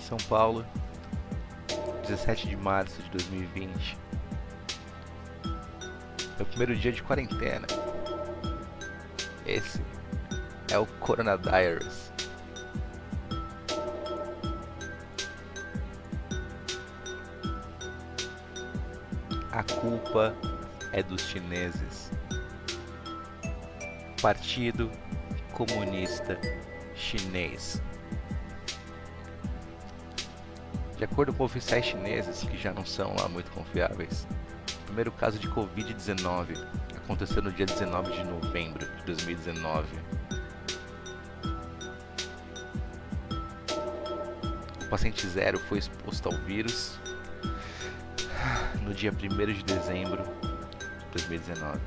São Paulo, 17 de março de 2020. Meu primeiro dia de quarentena. Esse é o Coronadiris. A culpa é dos chineses. Partido Comunista Chinês. De acordo com oficiais chineses, que já não são lá muito confiáveis, o primeiro caso de Covid-19 aconteceu no dia 19 de novembro de 2019. O paciente zero foi exposto ao vírus no dia 1º de dezembro de 2019.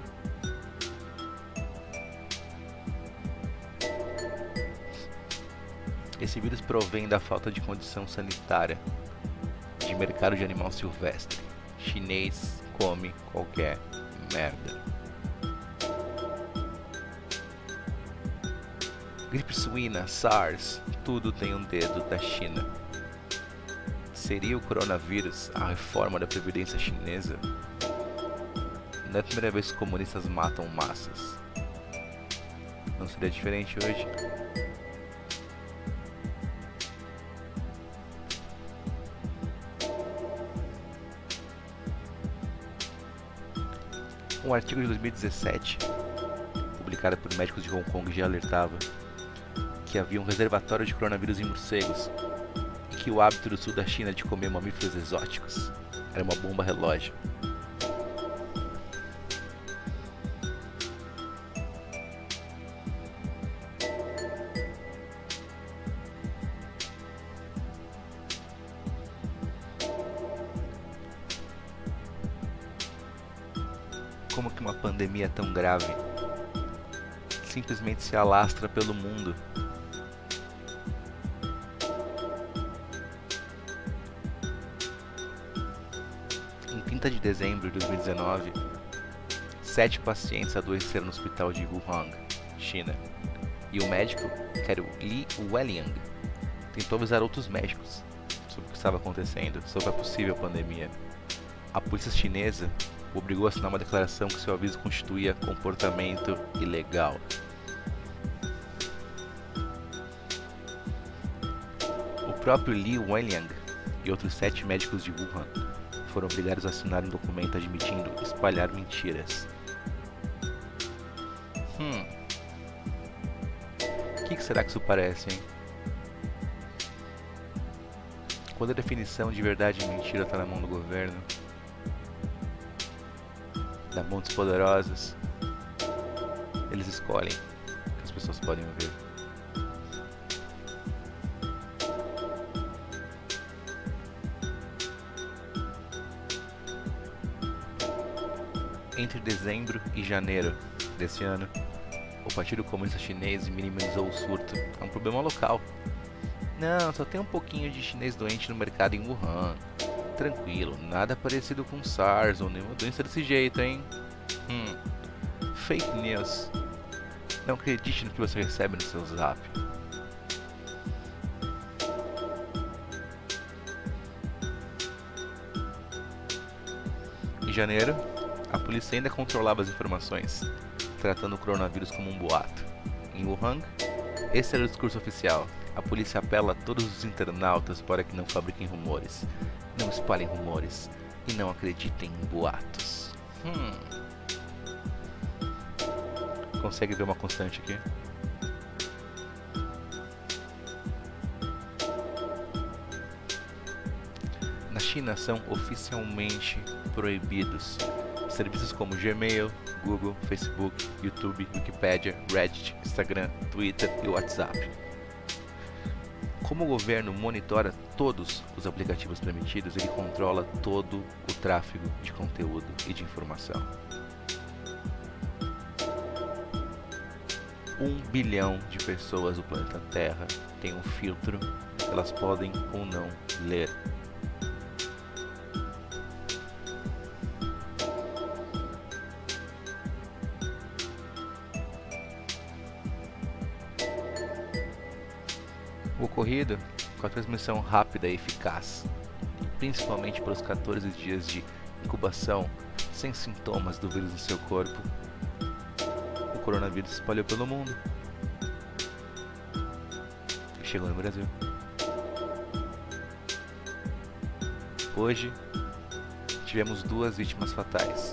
Esse vírus provém da falta de condição sanitária de mercado de animal silvestre. Chinês come qualquer merda. Gripe suína, SARS, tudo tem um dedo da China. Seria o coronavírus a reforma da previdência chinesa? Não é a primeira vez que comunistas matam massas. Não seria diferente hoje? Um artigo de 2017, publicado por médicos de Hong Kong, já alertava que havia um reservatório de coronavírus em morcegos e que o hábito do sul da China de comer mamíferos exóticos era uma bomba relógio. Como que uma pandemia tão grave simplesmente se alastra pelo mundo? Em 30 de dezembro de 2019, 7 pacientes adoeceram no hospital de Wuhan, China, e o médico, que era o Li Wenliang, tentou avisar outros médicos sobre o que estava acontecendo, sobre a possível pandemia. A polícia chinesa o obrigou a assinar uma declaração que seu aviso constituía comportamento ilegal. O próprio Li Wenliang e outros 7 médicos de Wuhan foram obrigados a assinar um documento admitindo espalhar mentiras. O que será que isso parece, hein? Quando a definição de verdade e mentira está na mão do governo, da mão dos poderosos, eles escolhem o que as pessoas podem ouvir. Entre dezembro e janeiro desse ano, o Partido Comunista Chinês minimizou o surto. É um problema local. Não, só tem um pouquinho de chinês doente no mercado em Wuhan. Tranquilo, nada parecido com SARS ou nenhuma doença desse jeito, hein? Fake news. Não acredite no que você recebe no seu zap. Em janeiro, a polícia ainda controlava as informações, tratando o coronavírus como um boato. Em Wuhan, esse era o discurso oficial. A polícia apela a todos os internautas para que não fabriquem rumores, não espalhem rumores e não acreditem em boatos. Consegue ver uma constante aqui? Na China são oficialmente proibidos serviços como Gmail, Google, Facebook, YouTube, Wikipedia, Reddit, Instagram, Twitter e WhatsApp. Como o governo monitora todos os aplicativos permitidos, ele controla todo o tráfego de conteúdo e de informação. 1 bilhão de pessoas do planeta Terra têm um filtro que elas podem ou não ler. O ocorrido com a transmissão rápida e eficaz, principalmente pelos 14 dias de incubação sem sintomas do vírus no seu corpo, o coronavírus se espalhou pelo mundo e chegou no Brasil. Hoje, tivemos 2 vítimas fatais.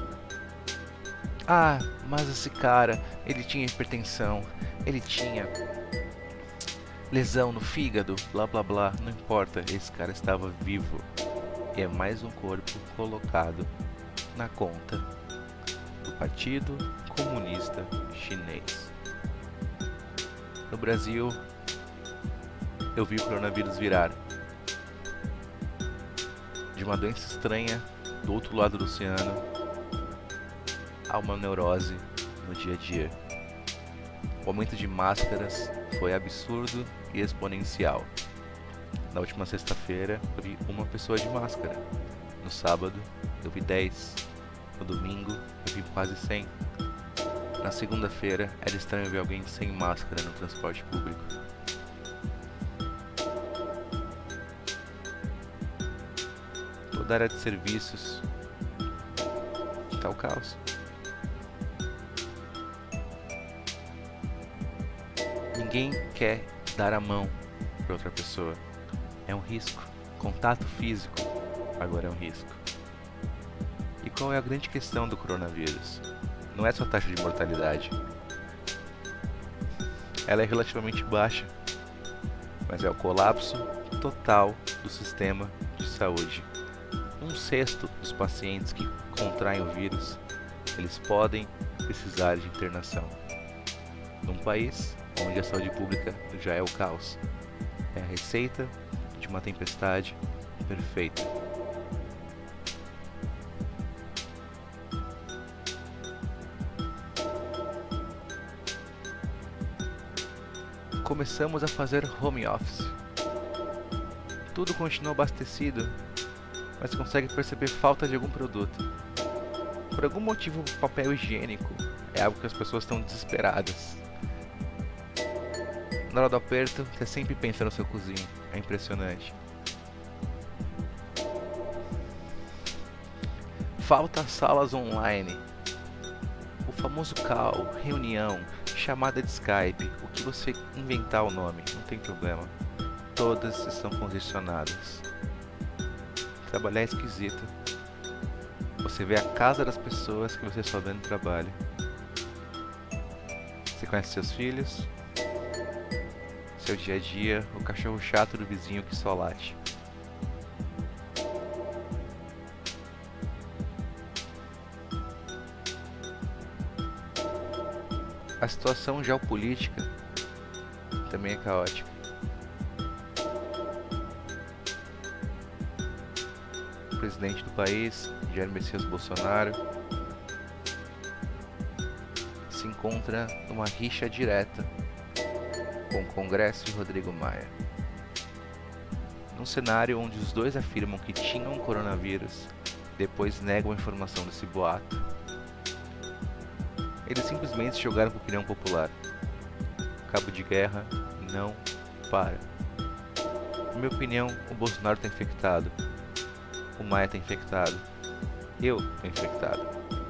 Ah, mas esse cara, ele tinha hipertensão, ele tinha lesão no fígado, blá blá blá, não importa, esse cara estava vivo. E é mais um corpo colocado na conta do Partido Comunista Chinês. No Brasil, eu vi o coronavírus virar de uma doença estranha do outro lado do oceano a uma neurose no dia a dia. O aumento de máscaras foi absurdo e exponencial. Na última sexta-feira, eu vi uma pessoa de máscara. No sábado, eu vi 10. No domingo, eu vi quase 100. Na segunda-feira, era estranho ver alguém sem máscara no transporte público. Toda a área de serviços está o caos. Ninguém quer dar a mão para outra pessoa. É um risco. Contato físico agora é um risco. E qual é a grande questão do coronavírus? Não é só a taxa de mortalidade. Ela é relativamente baixa, mas é o colapso total do sistema de saúde. 1/6 dos pacientes que contraem o vírus, eles podem precisar de internação. Num país onde a saúde pública já é o caos. É a receita de uma tempestade perfeita. Começamos a fazer home office. Tudo continua abastecido, mas consegue perceber falta de algum produto. Por algum motivo, o papel higiênico é algo que as pessoas estão desesperadas. Na hora do aperto, você sempre pensa no seu cozinho. É impressionante. Falta salas online. O famoso call, reunião, chamada de Skype, o que você inventar o nome, não tem problema. Todas estão congestionadas. Trabalhar é esquisito. Você vê a casa das pessoas que você só vê no trabalho. Você conhece seus filhos, seu dia a dia, o cachorro chato do vizinho que só late. A situação geopolítica também é caótica. O presidente do país, Jair Messias Bolsonaro, se encontra numa rixa direta com o Congresso e Rodrigo Maia. Num cenário onde os dois afirmam que tinham coronavírus, depois negam a informação desse boato. Eles simplesmente jogaram para a opinião popular. Cabo de guerra não para. Na minha opinião, o Bolsonaro está infectado. O Maia está infectado. Eu estou infectado.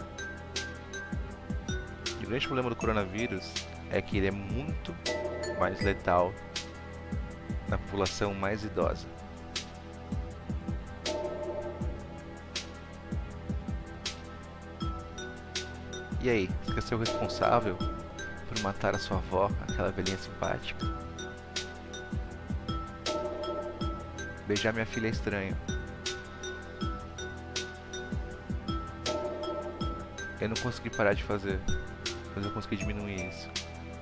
E o grande problema do coronavírus é que ele é muito mais letal na população mais idosa. E aí, você quer ser o responsável por matar a sua avó, aquela velhinha simpática? Beijar minha filha é estranho. Eu não consegui parar de fazer, mas eu consegui diminuir isso.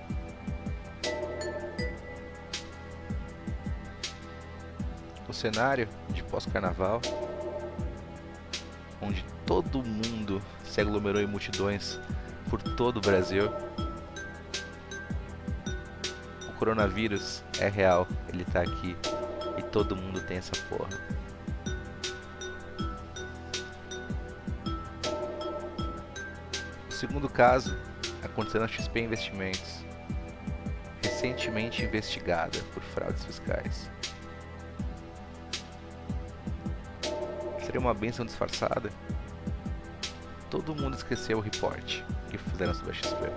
O cenário de pós-carnaval, onde todo mundo se aglomerou em multidões por todo o Brasil. O coronavírus é real, ele tá aqui e todo mundo tem essa porra. O segundo caso aconteceu na XP Investimentos, recentemente investigada por fraudes fiscais. seria uma bênção disfarçada. Todo mundo esqueceu o report que fizeram sobre a XP.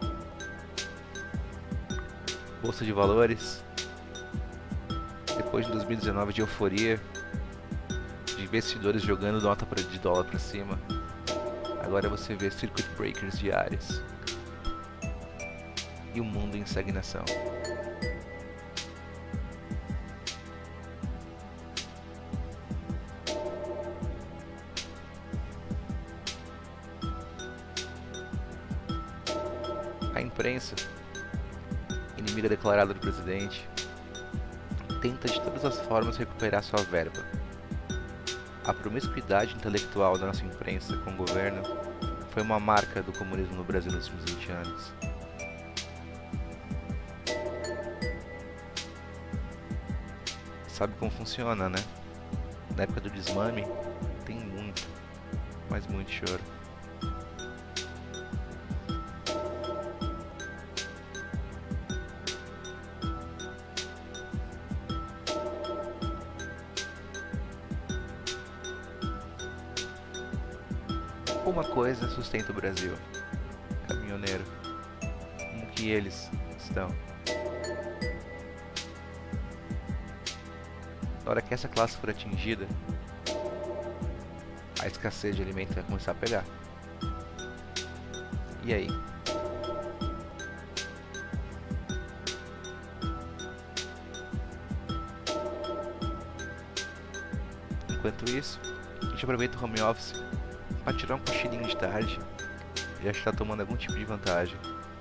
Bolsa de valores. Depois de 2019 de euforia, de investidores jogando nota de dólar para cima, agora você vê circuit breakers diários e o mundo em estagnação. A imprensa, inimiga declarada do presidente, tenta de todas as formas recuperar sua verba. A promiscuidade intelectual da nossa imprensa com o governo foi uma marca do comunismo no Brasil nos últimos 20 anos. Sabe como funciona, né? Na época do desmame, tem muito, mas muito choro. Uma coisa sustenta o Brasil: caminhoneiro. Como que eles estão? Na hora que essa classe for atingida, a escassez de alimento vai começar a pegar. E aí? Enquanto isso, a gente aproveita o home office para tirar um cochilinho de tarde e já está tomando algum tipo de vantagem.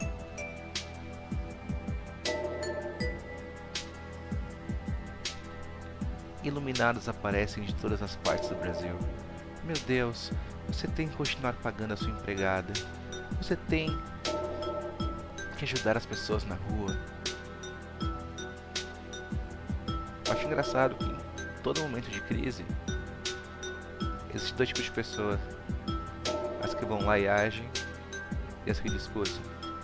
Iluminados aparecem de todas as partes do Brasil. Meu Deus, você tem que continuar pagando a sua empregada. Você tem que ajudar as pessoas na rua. Acho engraçado que em todo momento de crise existem dois tipos de pessoas: as que vão lá e agem e as que discursam.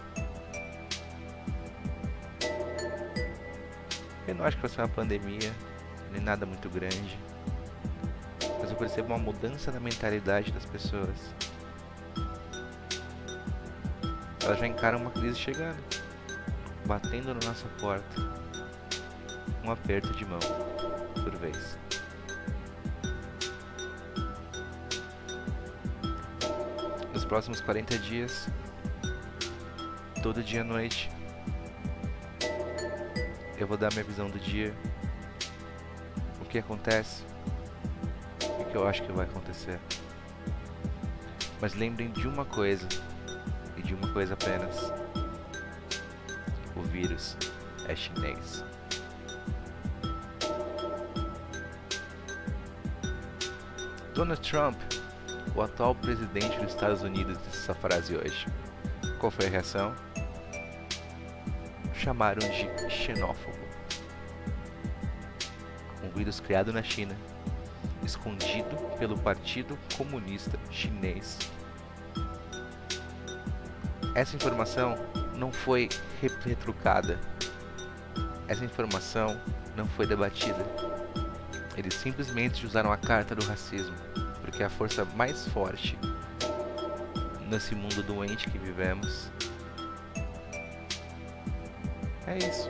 Eu não acho que vai ser uma pandemia, nem nada muito grande, mas eu percebo uma mudança na mentalidade das pessoas. Elas já encaram uma crise chegando, batendo na nossa porta, um aperto de mão por vez. Nos próximos 40 dias, todo dia à noite, eu vou dar minha visão do dia, o que acontece e o que eu acho que vai acontecer. Mas lembrem de uma coisa, e de uma coisa apenas: o vírus é chinês. Donald Trump, o atual presidente dos Estados Unidos, disse essa frase hoje. Qual foi a reação? Chamaram de xenófobo. Um vírus criado na China, escondido pelo Partido Comunista Chinês. Essa informação não foi retrucada. Essa informação não foi debatida. Eles simplesmente usaram a carta do racismo, porque a força mais forte nesse mundo doente que vivemos é isso.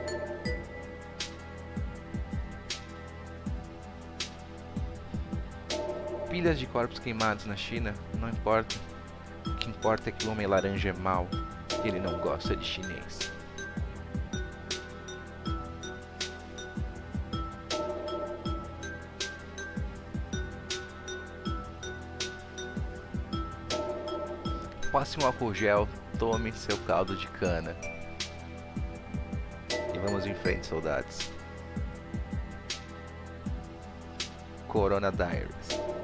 Pilhas de corpos queimados na China, não importa. O que importa é que o homem laranja é mau e ele não gosta de chinês. Passe um álcool gel, tome seu caldo de cana. E vamos em frente, soldados. Corona Diaries.